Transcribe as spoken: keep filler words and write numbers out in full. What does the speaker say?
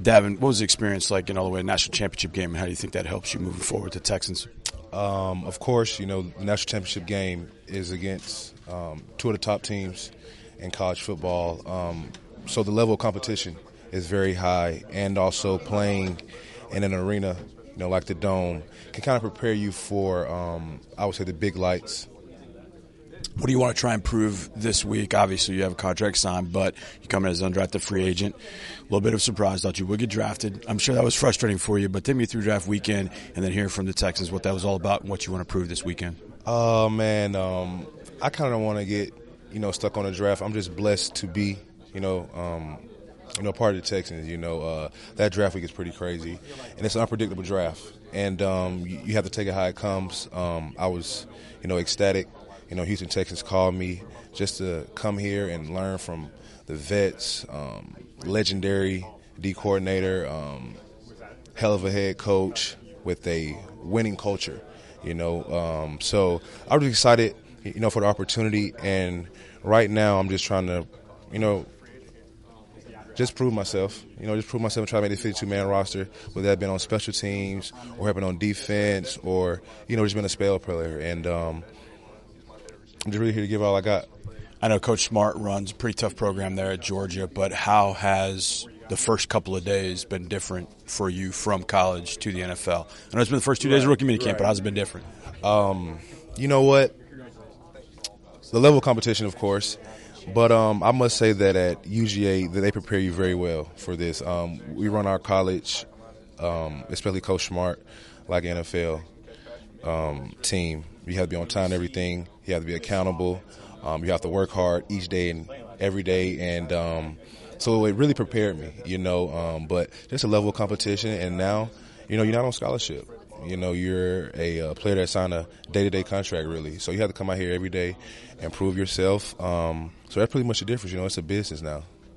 Davin, what was the experience like in all the way to the national championship game, and how do you think that helps you moving forward with the Texans? Um, of course, you know, the national championship game is against um, two of the top teams in college football. Um, so the level of competition is very high, and also playing in an arena, you know, like the Dome, can kind of prepare you for, um, I would say, the big lights. What do you want to try and prove this week? Obviously, you have a contract signed, but you come in as an undrafted free agent. A little bit of surprise, thought you would get drafted. I'm sure that was frustrating for you, but take me through draft weekend and then hear from the Texans what that was all about and what you want to prove this weekend. Oh, uh, man, um, I kind of don't want to get, you know, stuck on the draft. I'm just blessed to be, you know, um, you know, part of the Texans. You know, uh, that draft week is pretty crazy, and it's an unpredictable draft. And um, you, you have to take it how it comes. Um, I was, you know, ecstatic. You know, Houston Texans called me just to come here and learn from the vets, um, legendary D coordinator, um, hell of a head coach with a winning culture, you know. Um, so I was excited, you know, for the opportunity. And right now I'm just trying to, you know, just prove myself, you know, just prove myself and try to make the fifty-two man roster, whether that been on special teams or having on defense or, you know, just been a spell player. And, um, I'm just really here to give all I got. I know Coach Smart runs a pretty tough program there at Georgia, but how has the first couple of days been different for you from college to the N F L? I know it's been the first two days of rookie minicamp, right. But how's it been different? Um, you know what? The level of competition, of course, but um, I must say that at U G A that they prepare you very well for this. Um, we run our college, um, especially Coach Smart, like N F L um, team. You have to be on time and everything. You have to be accountable. Um, you have to work hard each day and every day. And um, so it really prepared me, you know. Um, but just a level of competition. And now, you know, you're not on scholarship. You know, you're a, a player that signed a day-to-day contract, really. So you have to come out here every day and prove yourself. Um, so that's pretty much the difference. You know, it's a business now.